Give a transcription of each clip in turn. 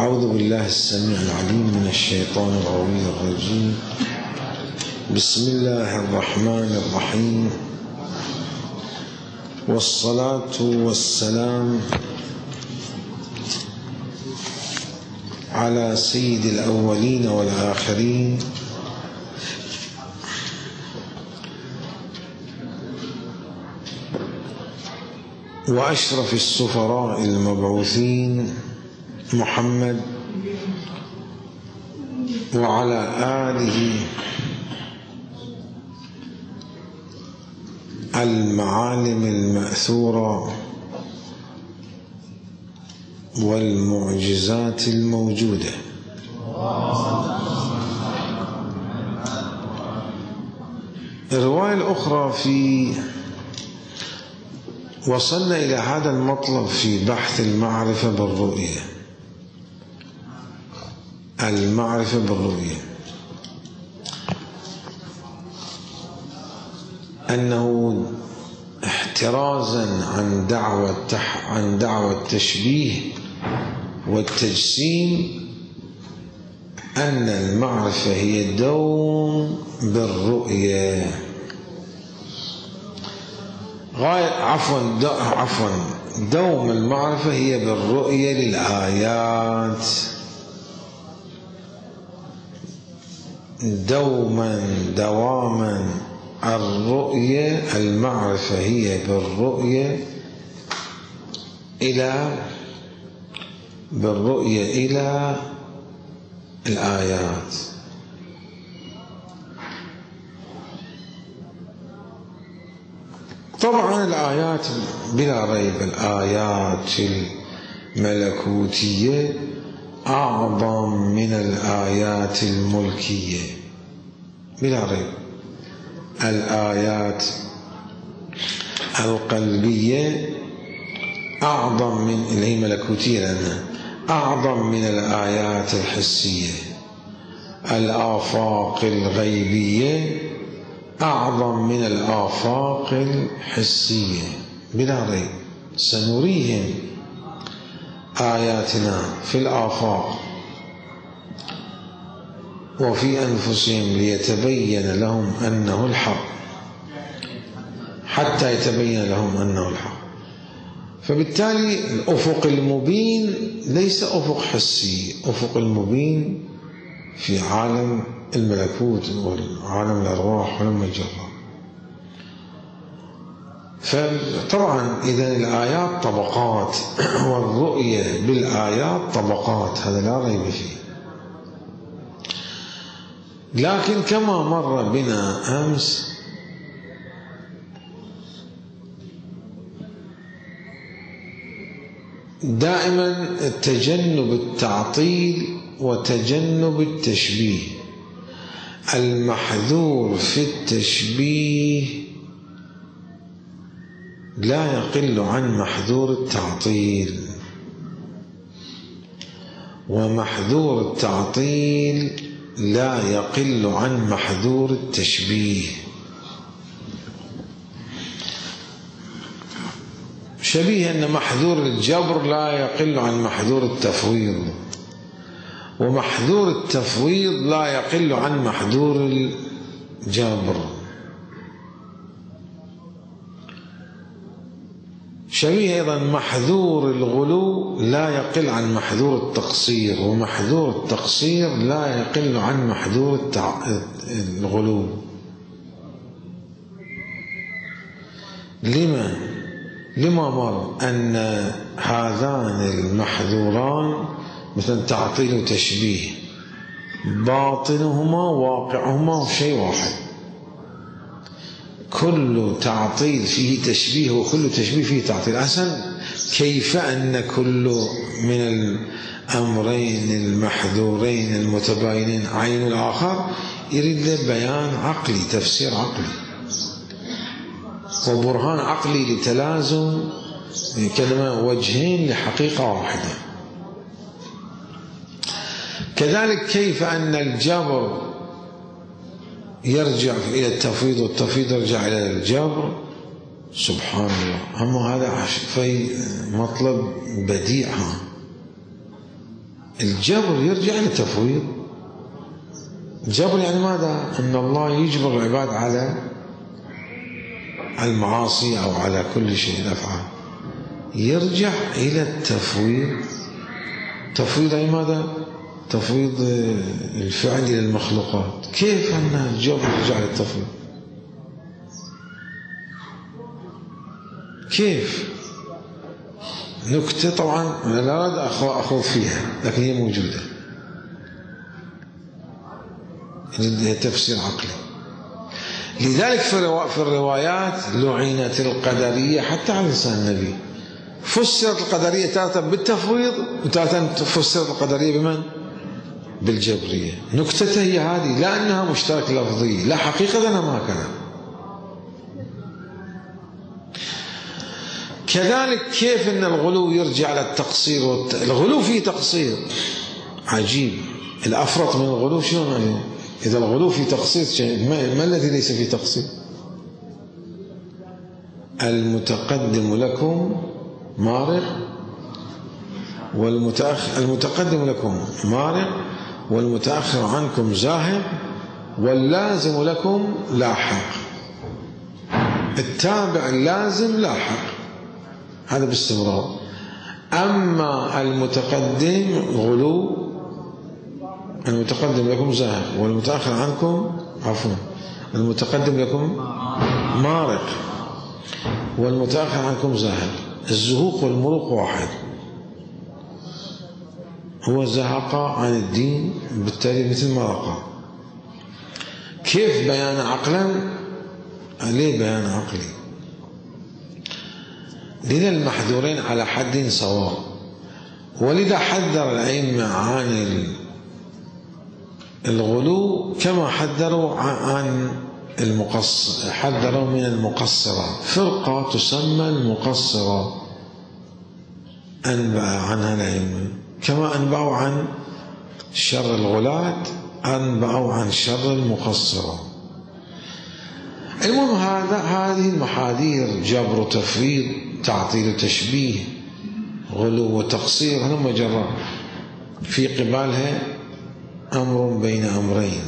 أعوذ بالله السميع العليم من الشيطان الغوي الرجيم. بسم الله الرحمن الرحيم، والصلاة والسلام على سيد الأولين والآخرين وأشرف السفراء المبعوثين محمد وعلى آله المعالم المأثورة والمعجزات الموجودة. الرواية الأخرى وصلنا إلى هذا المطلب في بحث المعرفة بالرؤية. المعرفة بالرؤية أنه احترازا عن دعوى التشبيه والتجسيم، أن المعرفة هي الدوم بالرؤية. دوم المعرفة هي بالرؤية للآيات. دواما الرؤية، المعرفة هي بالرؤية إلى الآيات. طبعا الآيات بلا ريب، الآيات الملكوتية أعظم من الآيات الملكية بلا ريب. الآيات القلبية أعظم من اللي هي ملكوتية، لأنها أعظم من الآيات الحسية. الآفاق الغيبية أعظم من الآفاق الحسية بلا ريب. سنريهم آياتنا في الآفاق وفي أنفسهم ليتبين لهم أنه الحق، حتى يتبين لهم أنه الحق. فبالتالي الأفق المبين ليس أفق حسي، أفق المبين في عالم الملكوت وعالم الأرواح والمجرة. فطبعا إذا الآيات طبقات والرؤية بالآيات طبقات، هذا لا ريب فيه. لكن كما مر بنا أمس، دائما تجنب التعطيل وتجنب التشبيه. المحذور في التشبيه لا يقل عن محذور التعطيل، ومحذور التعطيل لا يقل عن محذور التشبيه. شبيه أن محذور الجبر لا يقل عن محذور التفويض، ومحذور التفويض لا يقل عن محذور الجبر. شبيه أيضا محذور الغلو لا يقل عن محذور التقصير، ومحذور التقصير لا يقل عن محذور الغلو. لما مر أن هذان المحذوران مثل تعطيل وتشبيه باطنهما واقعهما شيء واحد. كل تعطيل فيه تشبيه وكل تشبيه فيه تعطيل. أحسن كيف أن كل من الأمرين المحذورين المتباينين عين الآخر يريد له بيان عقلي، تفسير عقلي وبرهان عقلي لتلازم كلمة وجهين لحقيقة واحدة. كذلك كيف أن الجبر يرجع إلى التفويض والتفويض يرجع إلى الجبر. سبحان الله، أما هذا في مطلب بديع. الجبر يرجع للتفويض. الجبر يعني ماذا؟ أن الله يجبر العباد على المعاصي أو على كل شيء الأفعال، يرجع إلى التفويض. تفويض أي ماذا؟ تفويض الفعل إلى المخلوقات. كيف أن الجبر يرجع للتفويض؟ كيف؟ نكتة طبعا أنا لا أريد أخوض فيها، لكن هي موجودة، تفسير عقلي. لذلك في الروايات لعنت القدرية حتى على لسان النبي. فسرت القدرية تارة بالتفويض وتارة فسرت القدرية بمن؟ بالجبرية. نكتة هي هذه، لا أنها مشترك لفظي، لا حقيقة أنا ما كان. كذلك كيف أن الغلو يرجع للتقصير الغلو فيه تقصير عجيب. الأفرط من الغلو شلون اليوم؟ إذا الغلو فيه تقصير ما الذي ليس فيه تقصير؟ المتقدم لكم مارق المتقدم لكم مارق والمتأخر عنكم زاهق واللازم لكم لاحق. التابع اللازم لاحق، هذا باستمرار. أما المتقدم غلو، المتقدم لكم زاهق والمتأخر عنكم المتقدم لكم مارق والمتأخر عنكم زاهق. الزهوق والمروق واحد، هو زهق عن الدين بالتالي مثل مرقة. كيف بيان عقلا؟ ليه بيان عقلي؟ لذا المحذورين على حد سواء، ولذا حذر الأئمة عن الغلو كما حذروا عن المقصر، حذروا من المقصرة. فرقة تسمى المقصرة أنبأ عنها الأئمة، كما أنبأوا عن شر الغلاة أنبأوا عن شر المقصرة. المهم هذه المحاذير جبر وتفويض، تعطيل وتشبيه، غلو وتقصير، هلم جرى. في قبالها أمر بين أمرين.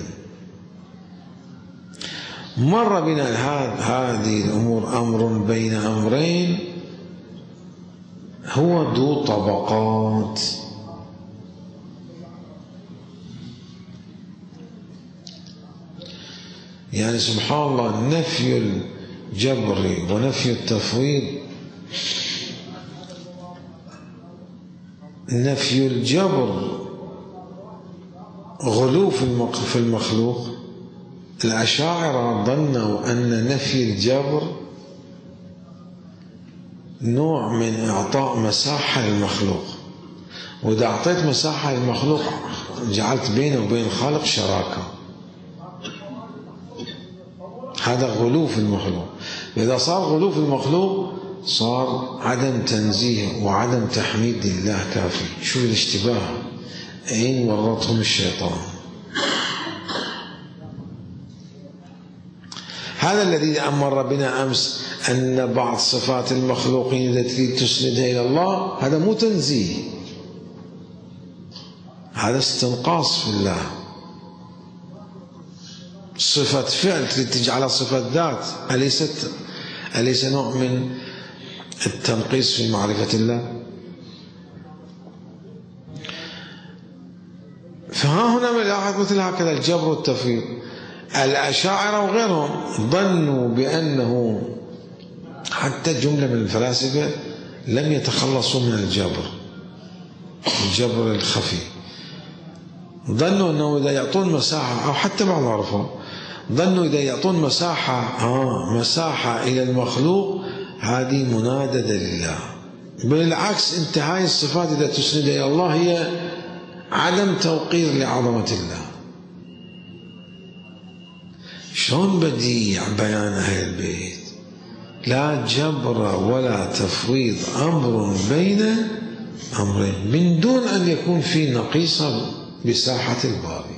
مر بنا هذه الأمور أمر بين أمرين هو ذو طبقات. يعني سبحان الله، نفي الجبر ونفي التفويض. نفي الجبر غلو في المخلوق. الأشاعرة ظنوا أن نفي الجبر نوع من إعطاء مساحة للمخلوق، وإذا أعطيت مساحة للمخلوق جعلت بينه وبين الخالق شراكة. هذا غلو في المخلوق. إذا صار غلو في المخلوق صار عدم تنزيه وعدم تحميد لله كافي. شو الاشتباه؟ أين ورطهم الشيطان؟ هذا الذي أمر بنا أمس أن بعض صفات المخلوقين التي تسندها إلى الله هذا مو تنزيه، هذا استنقاص في الله. صفة فعل تجعلها صفة ذات، أليس نوع من التنقيص في معرفة الله؟ فها هنا ملاحظ مثل هكذا الجبر والتفويض. الأشاعرة وغيرهم ظنوا بأنه حتى جملة من الفلاسفة لم يتخلصوا من الجبر الخفي. ظنوا أنه إذا يعطون مساحة، أو حتى بعض عرفوا ظنوا إذا يعطون مساحة إلى المخلوق هذه مناددة لله. بالعكس، أنت هاي الصفات إذا تسند إلى الله هي عدم توقير لعظمة الله. شلون بديع بيان أهل البيت؟ لا جبر ولا تفويض، أمر بين أمرين، من دون أن يكون في نقيصة بساحة الباري.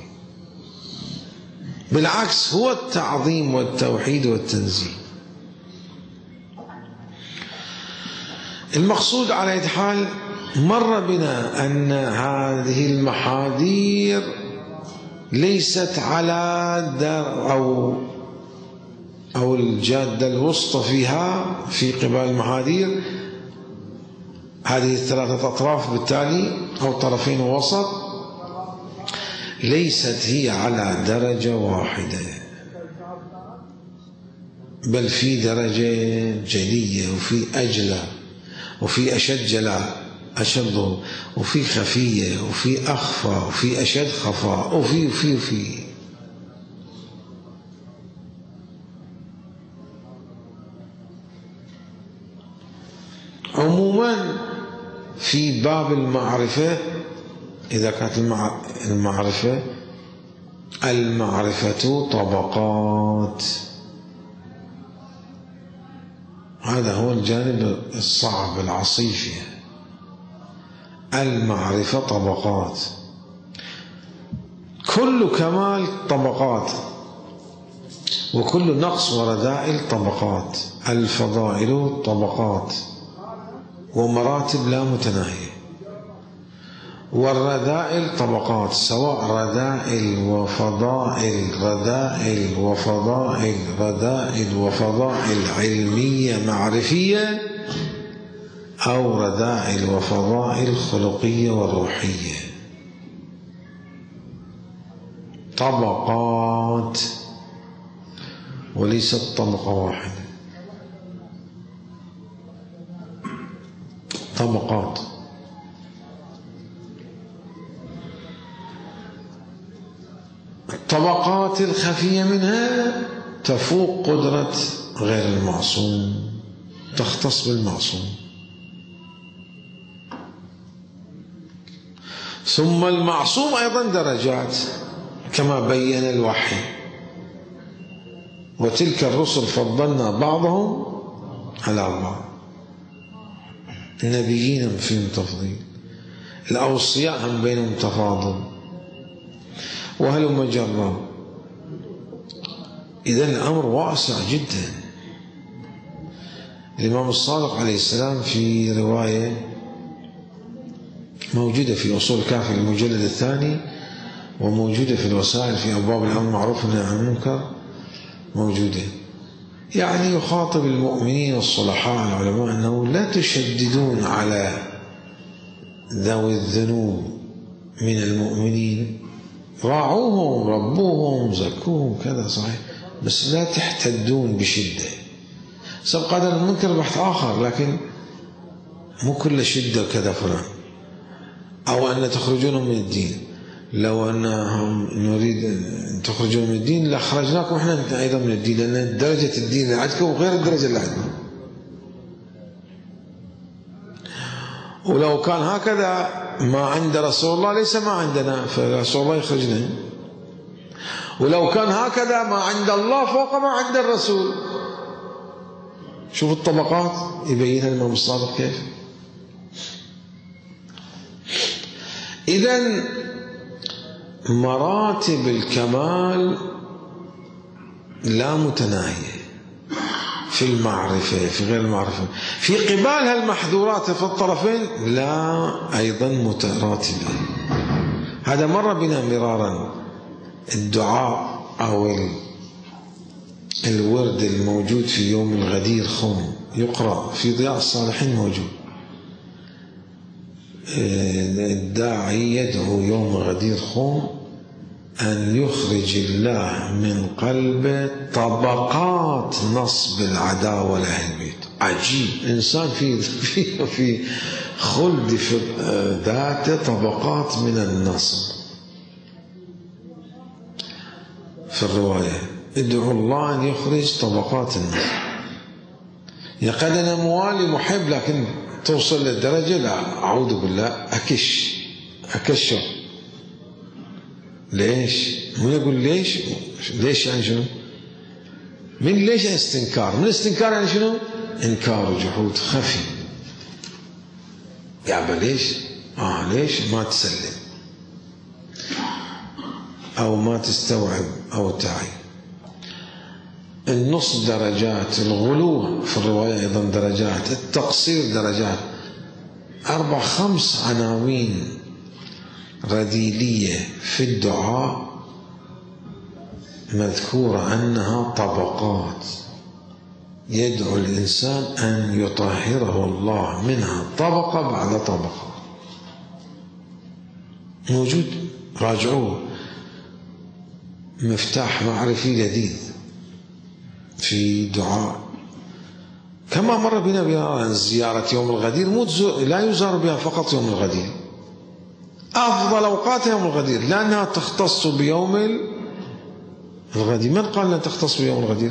بالعكس، هو التعظيم والتوحيد والتنزيه. المقصود على أي حال مر بنا أن هذه المحاذير ليست على أو الجادة الوسطى فيها في قبال المحاذير هذه الثلاثة أطراف بالتالي أو طرفين ووسط ليست هي على درجة واحدة، بل في درجة جلية وفي أجلى وفي أشد جلاء أشد وفي خفية وفي أخفى وفي أشد خفاء وفي عموما في باب المعرفة إذا كانت المعرفة طبقات. هذا هو الجانب الصعب العصيب. المعرفة طبقات، كل كمال طبقات، وكل نقص ورذائل طبقات. الفضائل طبقات ومراتب لا متناهية، والرذائل طبقات، سواء رذائل وفضائل، رذائل وفضائل، رذائل وفضائل علمية معرفية، أو رذائل وفضائل خلقية وروحية. طبقات وليست طبقة واحدة، طبقات. الطبقات الخفية منها تفوق قدرة غير المعصوم، تختص بالمعصوم. ثم المعصوم أيضا درجات كما بين الوحي، وتلك الرسل فضلنا بعضهم على بعض، النبيين فيهم تفضيل، الأوصياء هم بينهم تفاضل، وهلم جرا. إذن الأمر واسع جدا. الإمام الصادق عليه السلام في رواية موجودة في أصول الكافي المجلد الثاني، وموجودة في الوسائل في أبواب الأمر بالمعروف والنهي عن المنكر موجودة، يعني يخاطب المؤمنين الصلحاء العلماء أنه لا تشددون على ذوي الذنوب من المؤمنين، راعوهم ربوهم زكوهم كذا صحيح، بس لا تحتدون بشدة. سبق هذا المنكر بحث آخر، لكن مو كل شدة كذا فلان، أو أن تخرجونهم من الدين. لو أنهم نريد أن تخرجون من الدين لأخرجناكم إحنا أيضا من الدين، لأن درجة الدين اللي عندكم وغير الدرجة اللي عندنا. ولو كان هكذا ما عند رسول الله ليس ما عندنا، فرسول الله يخرجنا. ولو كان هكذا ما عند الله فوق ما عند الرسول. شوف الطبقات يبينها الإمام الصادق كيف. إذن مراتب الكمال لا متناهية في المعرفة في غير المعرفة، في قبالها المحظورات في الطرفين لا أيضا متراتبة. هذا مر بنا مرارا. الدعاء أو الورد الموجود في يوم الغدير خوم يقرأ في ضياء الصالحين موجود. الداعي يدعو يوم غدير خوم أن يخرج الله من قلبه طبقات نصب العداوة لأهل البيت. عجيب، إنسان في خلد في ذاته طبقات من النصب. في الرواية ادعو الله أن يخرج طبقات النصب. قد أنا موالي محب، لكن توصل للدرجة لا، أعوذ بالله، أكشر. ليش؟ مو يقول ليش؟ ليش يعني شنو؟ من ليش استنكار؟ من استنكار يعني شنو؟ إنكار وجحود خفي. يا ليش؟ ليش ما تسلم أو ما تستوعب أو تعي. النص درجات، الغلو في الرواية أيضا درجات، التقصير درجات. 4 5 عناوين رذيلية في الدعاء مذكورة أنها طبقات يدعو الإنسان أن يطهره الله منها طبقة بعد طبقة. موجود، راجعوه، مفتاح معرفي جديد في دعاء. كما مر بنا زيارة يوم الغدير، لا يزار بها فقط يوم الغدير، أفضل أوقات يوم الغدير لأنها تختص بيوم الغدير. من قال أنها تختص بيوم الغدير؟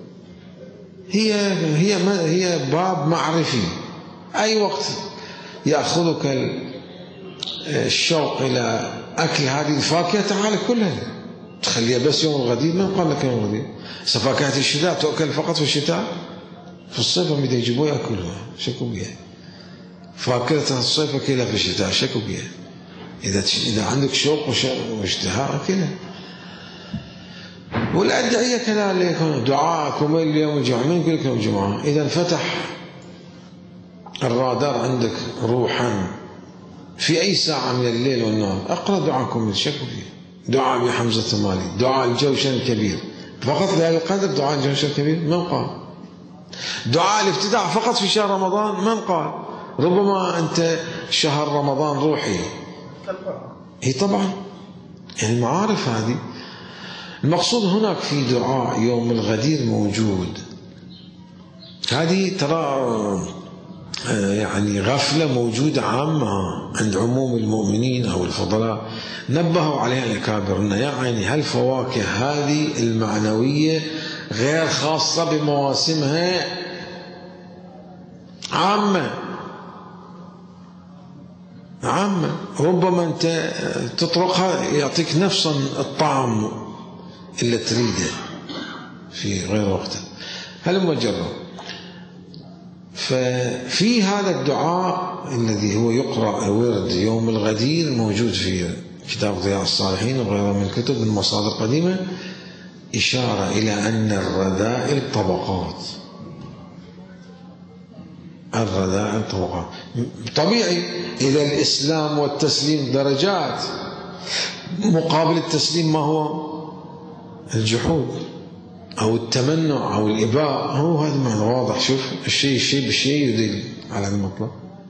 هي باب معرفي. أي وقت يأخذك الشوق إلى أكل هذه الفاكهة تعال كلها، تخليها بس يوم الغدير. من قال لك يوم الغدير؟ فاكهة الشتاء تؤكل فقط في الشتاء، في الصيف هم يجيبوها يأكلوها، شكوا بها. فاكهة الصيف أكلها في الشتاء، شكوا بها. إذا عندك شوق واشتهاء أكلها. والأدعية كذلك، دعاءكم اليوم الجمعة، من يقول لك يوم الجمعة؟ إذا انفتح الرادار عندك روحا في أي ساعة من الليل والنهار، أقرأ دعاءكم شكوا فيه. دعاء بحمزة المالي، دعاء الجوشن الكبير فقط لهذا القدر، دعاء الجوشن الكبير من قال؟ دعاء الافتتاح فقط في شهر رمضان من قال؟ ربما أنت شهر رمضان روحي، هي طبعا يعني المعارف هذه. المقصود هناك في دعاء يوم الغدير موجود. هذه ترى يعني غفلة موجودة عامة عند عموم المؤمنين أو الفضلاء، نبهوا عليها الأكابرنا. يعني هالفواكه هذه المعنوية غير خاصة بمواسمها، عامة. ربما أنت تطرقها يعطيك نفس الطعم اللي تريده في غير وقته. هل مجرد؟ ففي هذا الدعاء الذي هو يقرأ ورد يوم الغدير موجود في كتاب ضياء الصالحين وغيره من كتب المصادر القديمة إشارة إلى أن الرذائل طبقات. الرذائل طبقات طبيعي. إذا الإسلام والتسليم درجات، مقابل التسليم ما هو؟ الجحود أو التمنع أو الإباء. هو هذا معنى واضح. شوف الشيء بالشيء يدل على المطلب.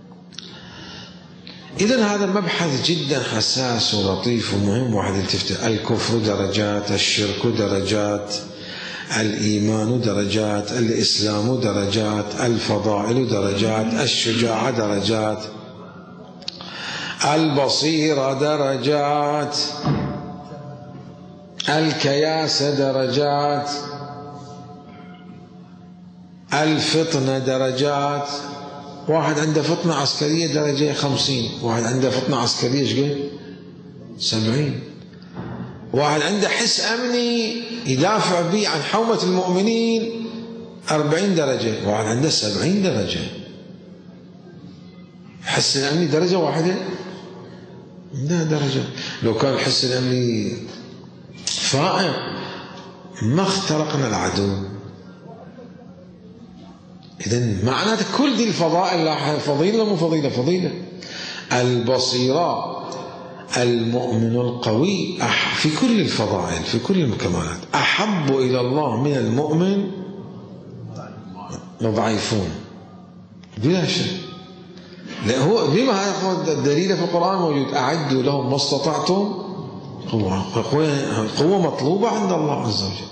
إذن هذا مبحث جدا حساس ولطيف ومهم واحد يلتفت. الكفر درجات، الشرك درجات، الإيمان درجات، الإسلام درجات، الفضائل درجات، الشجاعة درجات، البصيرة درجات، الكياسة درجات، الفطنة درجات. واحد عنده فطنة عسكرية درجة 50، واحد عنده فطنة عسكرية ايش قد 70. واحد عنده حس أمني يدافع به عن حومة المؤمنين 40 درجة، واحد عنده 70 درجة. حس الأمني درجة واحدة؟ لا درجة. لو كان الحس الأمني فائق ما اخترقنا العدو. إذن معناته كل دي الفضائل فضيلة مو فضيلة؟ فضيلة. البصيرة، المؤمن القوي في كل الفضائل في كل الكمالات أحب إلى الله من المؤمن الضعيفون بلا شك. لا هو بما الدليل في القرآن موجود. أعدوا لهم ما استطعتم قوة مطلوبة عند الله عز وجل.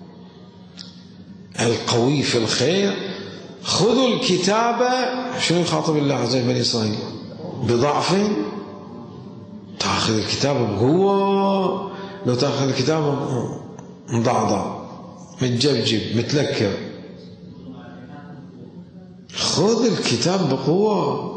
القوي في الخير. خذوا الكتابة، شنو يخاطب الله عز وجل بني إسرائيل؟ بضعف تأخذ الكتاب بقوة، لو تأخذ الكتاب مضعضع متجبجب متلكر. خذ الكتاب بقوة،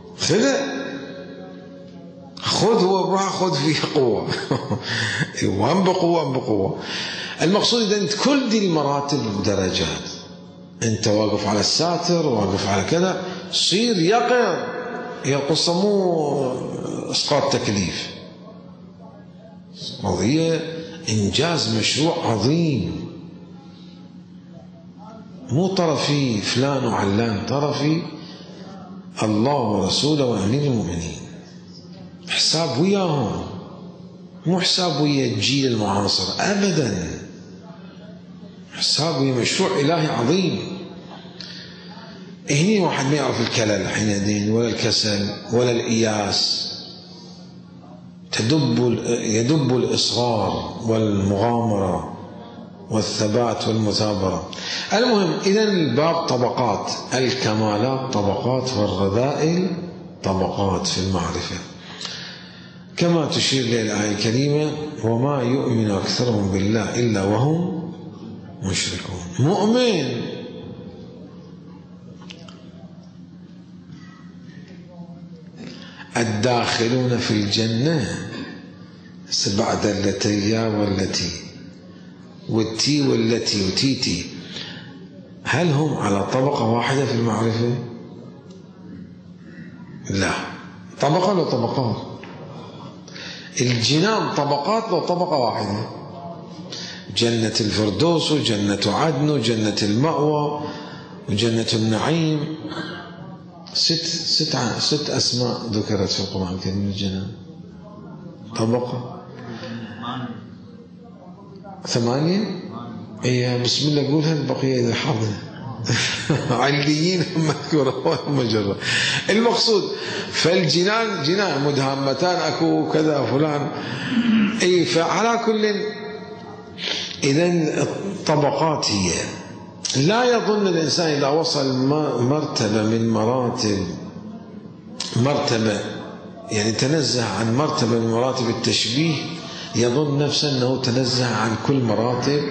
خذ هو بروح خذ فيه قوة وهم بقوة. المقصود إذا أنت كل دي المراتب درجات. أنت واقف على الساتر، واقف على كذا، صير يقظ. هي القصة مو إسقاط تكليف، قضية إنجاز مشروع عظيم، مو طرفي فلان وعلان، طرفي الله ورسوله وأمير المؤمنين. حساب وياهم، مو حساب ويا الجيل المعاصر أبدا، حساب ويا مشروع إلهي عظيم. هني واحد ما يعرف الكلل حينئذ ولا الكسل ولا الإياس، يدب الإصرار والمغامرة والثبات والمثابرة. المهم إذن الباب طبقات، الكمالات طبقات والرذائل طبقات في المعرفة، كما تشير إلى الآية الكريمة: وما يؤمن أكثرهم بالله إلا وهم مشركون. مؤمن الداخلون في الجنة بعد التي والتي والتي والتي وتيتي، هل هم على طبقة واحدة في المعرفة؟ لا، طبقة لو طبقات. الجنان طبقات لو طبقة واحدة، جنة الفردوس وجنة عدن وجنة المأوى وجنة النعيم، ست أسماء ذكرت في القرآن الكريم الجنان. طبقة 8. إيه بسم الله قولها، البقية إذا حافظة عليين مذكورة ومجرة. المقصود فالجنان جنان مدهمتان أكو كذا فلان. أي فعلى كل إذن الطبقات هي. لا يظن الإنسان إذا وصل مرتبة من مرتبة يعني تنزه عن مرتبة من مراتب التشبيه، يظن نفسه أنه تنزه عن كل مراتب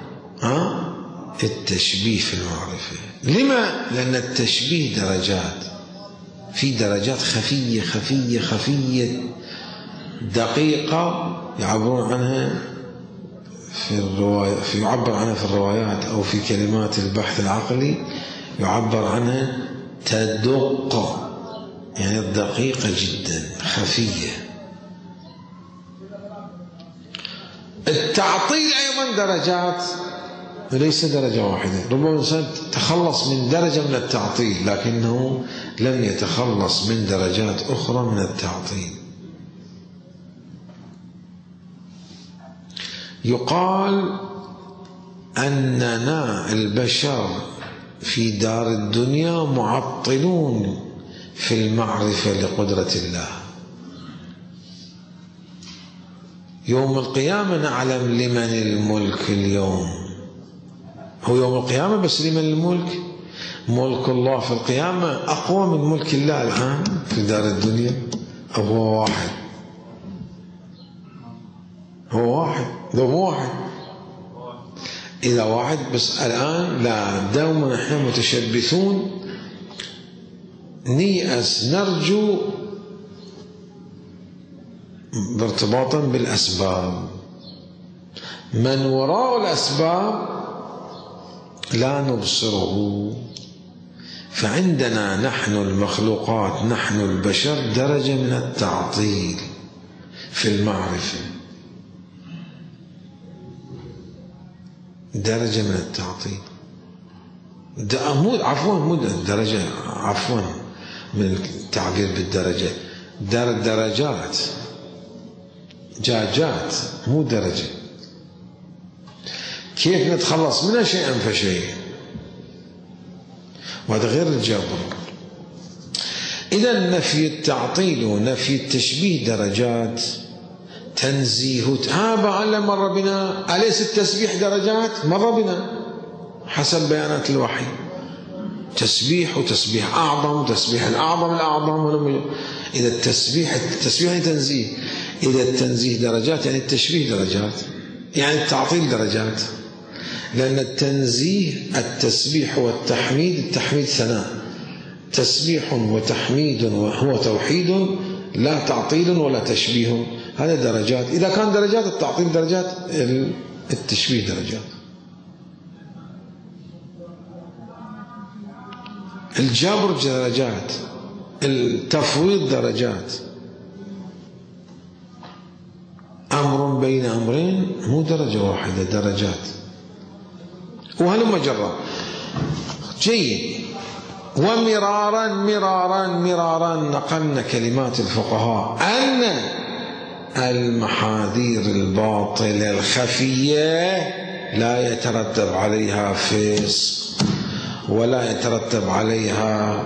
التشبيه في المعرفة. لما؟ لأن التشبيه درجات، في درجات خفية خفية خفية دقيقة يعبرون عنها في الرواية، يعبر عنها في الروايات أو في كلمات البحث العقلي، يعبر عنها تدق، يعني دقيقة جدا خفية. التعطيل أيضا درجات، ليس درجة واحدة. ربما الإنسان تخلص من درجة من التعطيل لكنه لم يتخلص من درجات أخرى من التعطيل. يقال أننا البشر في دار الدنيا معطلون في المعرفة لقدرة الله. يوم القيامة نعلم لمن الملك اليوم، هو يوم القيامة بس لمن الملك؟ ملك الله في القيامة أقوى من ملك الله الآن في دار الدنيا، أو هو واحد؟ هو واحد، لو مو واحد إذا واحد بس الآن لا، دوما نحن متشبثون، نيأس نرجو ارتباطا بالأسباب، من وراء الأسباب لا نبصره. فعندنا نحن المخلوقات، نحن البشر، درجة من التعطيل في المعرفة، درجة من التعطيل. مو درجة، عفوا من التعبير بالدرجة، درجات، جاجات، مو درجة. كيف نتخلص منها شيئا فشيئا، وهذا غير الجبر. إذا نفي التعطيل ونفي التشبيه درجات، تنزيه بعلم مر بنا. أليس التسبيح درجات؟ مر بنا حسب بيانات الوحي، تسبيح وتسبيح أعظم وتسبيح الأعظم الأعظم. إذا التسبيح تنزيه، إذا التنزيه درجات يعني التشبيه درجات، يعني التعطيل درجات. لأن التنزيه التسبيح والتحميد، التحميد ثناء، تسبيح وتحميد وهو توحيد، لا تعطيل ولا تشبيه، هذا درجات. إذا كان درجات، التعطيل درجات، التشبيه درجات. الجبر درجات، التفويض درجات. أمر بين أمرين مو درجة واحدة، درجات. وهلم جرا. جيد. ومرارا نقلنا كلمات الفقهاء أن المحاذير الباطلة الخفية لا يترتب عليها فسق ولا يترتب عليها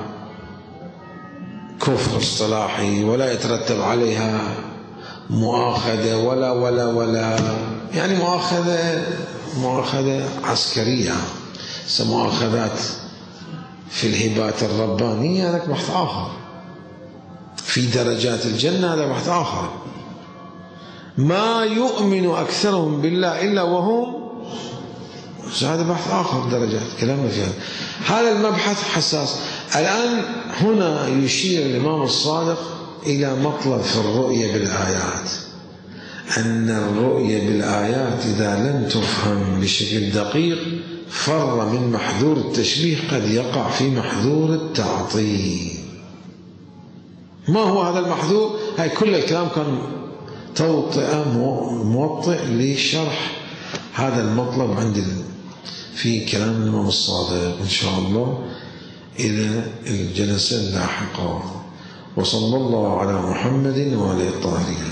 كفر اصطلاحي ولا يترتب عليها مؤاخذة ولا يعني مؤاخذة عسكرية، مؤاخذات في الهبات الربانية هذا بحث آخر، في درجات الجنة هذا بحث آخر. ما يؤمن أكثرهم بالله إلا وهم، هذا بحث آخر، درجات كلامنا فيها. هذا المبحث حساس. الآن هنا يشير الإمام الصادق إلى مطلب في الرؤية بالآيات، أن الرؤية بالآيات إذا لم تفهم بشكل دقيق فر من محذور التشبيه قد يقع في محذور التعطيل. ما هو هذا المحذور؟ هاي كل الكلام كان توطئة موطئ لشرح هذا المطلب عند في كلام الإمام الصادق إن شاء الله إلى الجلسة اللاحقة. وصلى الله على محمد وعلى الطاهرين.